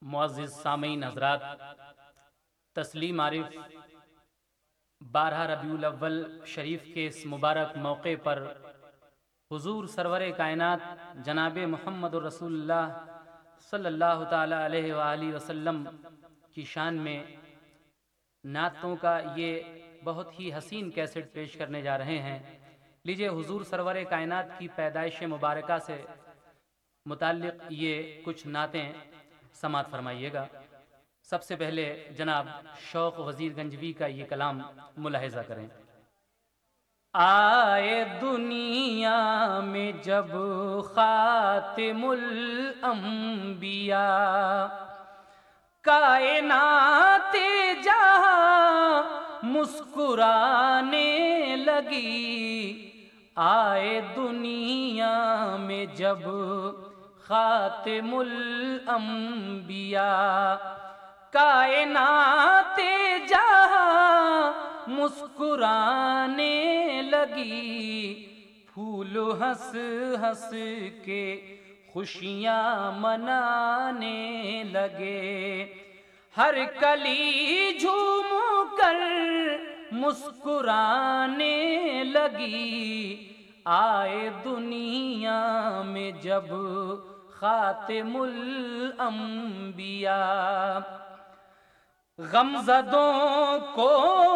معزز سامعین حضرات، تسلیم عارف 12 ربیع الاول شریف کے اس مبارک موقع پر حضور سرور کائنات جناب محمد الرسول اللہ صلی اللہ تعالی علیہ وآلہ وسلم کی شان میں نعتوں کا یہ بہت ہی حسین کیسٹ پیش کرنے جا رہے ہیں۔ لیجئے حضور سرور کائنات کی پیدائش مبارکہ سے متعلق یہ کچھ نعتیں سماعت فرمائیے گا۔ سب سے پہلے جناب شوق وزیر گنجوی کا یہ کلام ملاحظہ کریں۔ آئے دنیا میں جب خاتم الانبیاء، کائنات جہاں مسکرانے لگی۔ آئے دنیا میں جب خاتم الانبیاء، کائنات جہاں مسکرانے لگی۔ پھول ہنس ہنس کے خوشیاں منانے لگے، ہر کلی جھوم کر مسکرانے لگی۔ آئے دنیا میں جب خاتم الانبیاء، غمزدوں کو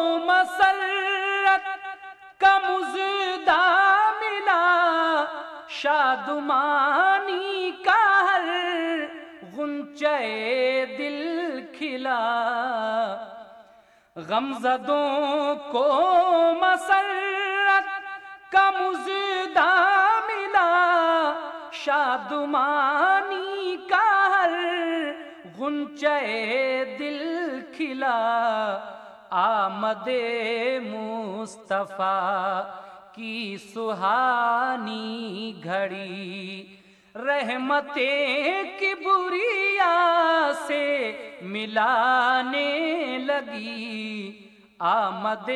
مسرت کا مژدہ ملا، شادمانی کا ہر غنچہ دل کھلا۔ غمزدوں کو مسرت کا مژدہ ملا، شادمانی کا ہر غنچہ دل کھلا۔ آمد مصطفیٰ کی سہانی گھڑی، رحمتیں کبریا سے ملانے لگی۔ آمد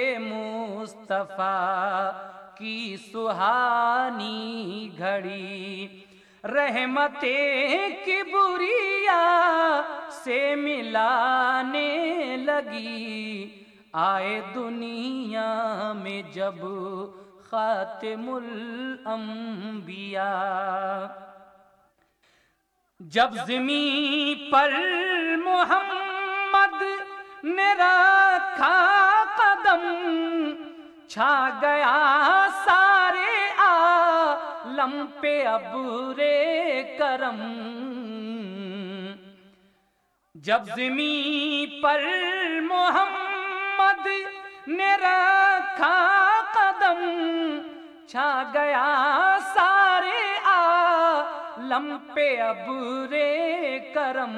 مصطفیٰ کی سہانی گھڑی، رحمتیں کبریا سے ملانے لگی۔ آئے دنیا میں جب خاتم الانبیاء، جب زمین پر محمد نے رکھا قدم، چھا گیا سارے عالم پہ ابر کرم۔ جب زمین پر محمد نے رکھا قدم، چھا گیا سارے عالم پہ ابر کرم۔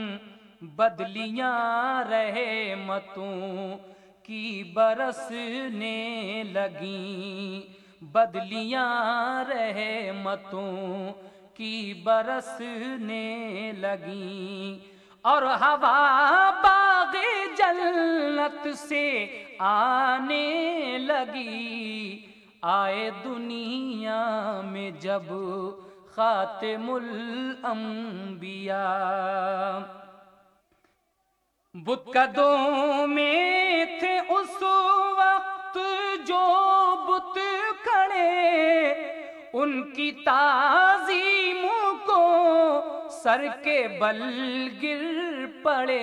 بدلیاں رحمتوں کی برسنے لگیں، بدلیاں رحمتوں کی برسنے لگیں، اور ہوا باغ جنت سے آنے لگی۔ آئے دنیا میں جب خاتم الانبیاء، بت کدوں میں تھے اس وقت جو بت کھڑے، ان کی تعظیم کو سر کے بل گر پڑے۔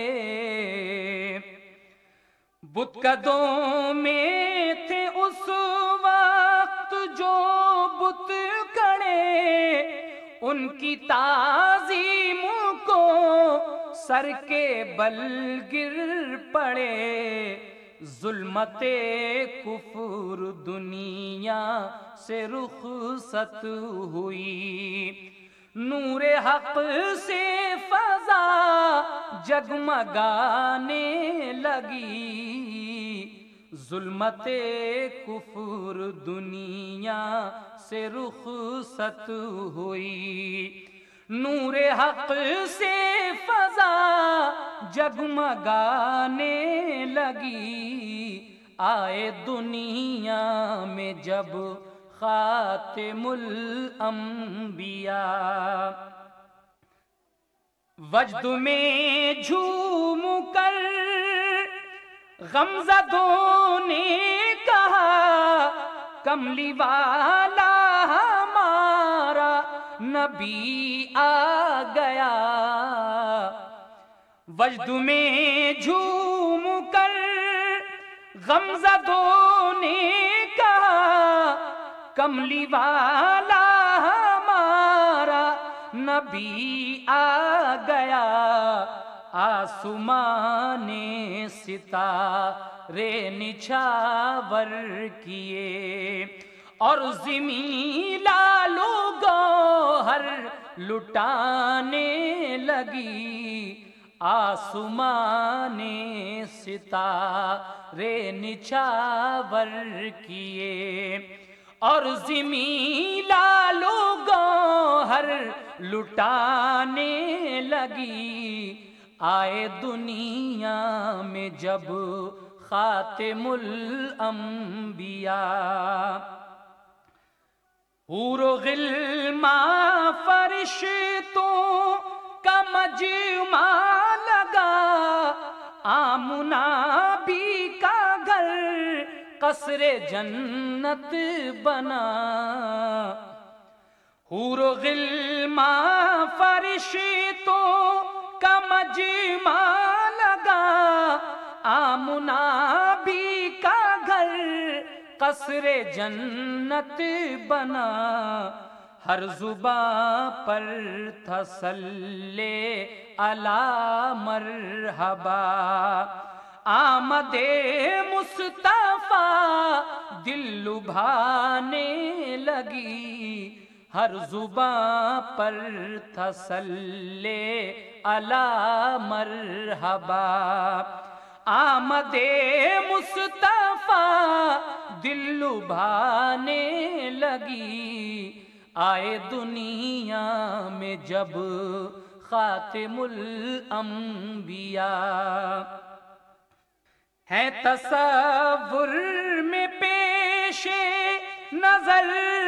بت کدوں میں تھے اس وقت جو بت کھڑے، ان کی تعظیم کو سر کے بل گر پڑے۔ ظلمت کفر دنیا سے رخصت ہوئی، نور حق سے فضا جگمگانے لگی۔ ظلمت کفر دنیا سے رخصت ہوئی، نور حق سے فضا جگمگانے لگی۔ آئے دنیا میں جب خاتم الانبیاء، وجد میں جھوم کر غمزدوں نے کہا کملی والا ہمارا نبی آ گیا. وجد میں جھوم کر غمزدوں نے کہا کملی والا ہمارا نبی آ گیا. آسمان نے ستارے نچھاور کیے اور زمین لالو گوہر لٹانے لگی. آسمان نے ستارے نچھاور کیے اور زمین لالو گوہر لٹانے لگی. آئے دنیا میں جب خاتم الانبیاء حور و غلمان فرشتوں کا مجمع لگا. آمنہ بی کا گھر قصر جنت بنا. حور و غلمان فرشتوں کا مجمع لگا. آمنہ بی کا گھر قصر جنت بنا. ہر زباں پر تھا صلی علی مرحبا. آمد مصطفیٰ دل لبھانے لگی. ہر زباں پر تھا صلی علی مرحبا. آمد مصطفیٰ دل لبھانے لگی. آئے دنیا میں جب خاتم الانبیاء. ہے تصور میں پیش نظر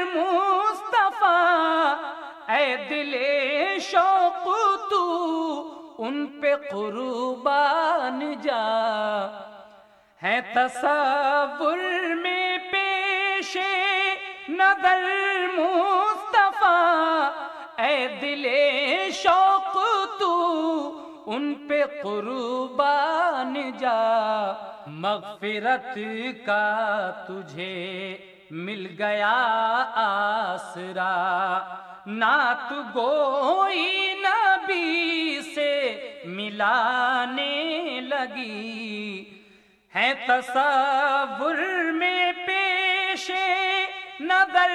مصطفیٰ اے دل شوق تو ان پہ قربان جا. ہے تصور میں پیش نظر مصطفیٰ اے دل شوق تو ان پہ قربان جا. مغفرت کا تجھے مل گیا آسرا. نعت گوئی نبی سے ملانے لگی. ہے تصور میں پیش نظر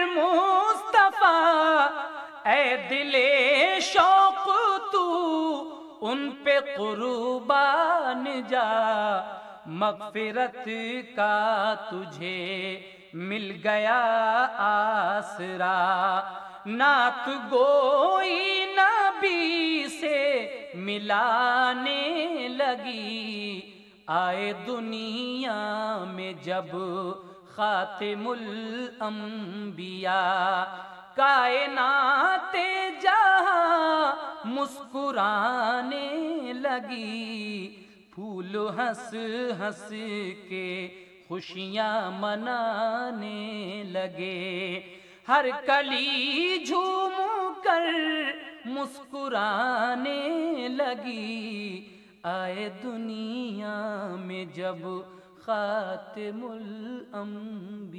مصطفیٰ اے دل شوق تو ان پہ قربان جا. مغفرت کا تجھے مل گیا آسرا. نعت گوئی نبی سے ملانے لگی. آئے دنیا میں جب خاتم الانبیاء. کائنات جہاں مسکرانے لگی. پھول ہنس ہنس کے خوشیاں منانے لگے. ہر کلی جھوم کر مسکرانے لگی. آئے دنیا میں جب خاتم الانبیاء.